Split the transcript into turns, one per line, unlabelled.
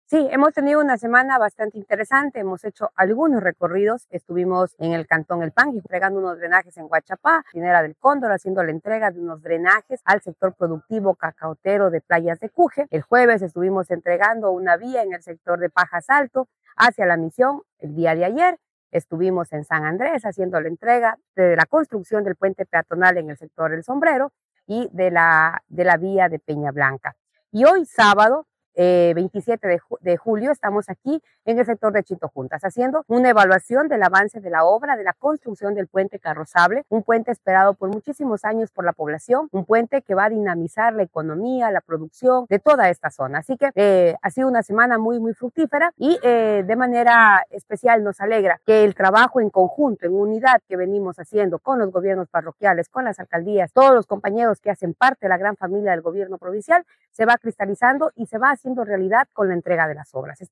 Sí, hemos tenido una semana bastante interesante, hemos hecho algunos recorridos, estuvimos en el Cantón El Pangui entregando unos drenajes en Huachapá, Pinera del Cóndor, haciendo la entrega de unos drenajes al sector productivo cacautero de Playas de Cuje. El jueves estuvimos entregando una vía en el sector de Pajas Alto hacia la misión. El día de ayer estuvimos en San Andrés haciendo la entrega de la construcción del puente peatonal en el sector del Sombrero y de la vía de Peña Blanca. Y hoy sábado 27 de julio, estamos aquí en el sector de Chito Juntas, haciendo una evaluación del avance de la obra, de la construcción del puente Carrozable, un puente esperado por muchísimos años por la población, un puente que va a dinamizar la economía, la producción de toda esta zona. Así que ha sido una semana muy, muy fructífera y de manera especial nos alegra que el trabajo en conjunto, en unidad que venimos haciendo con los gobiernos parroquiales, con las alcaldías, todos los compañeros que hacen parte de la gran familia del gobierno provincial, se va cristalizando y se va haciendo realidad con la entrega de las obras.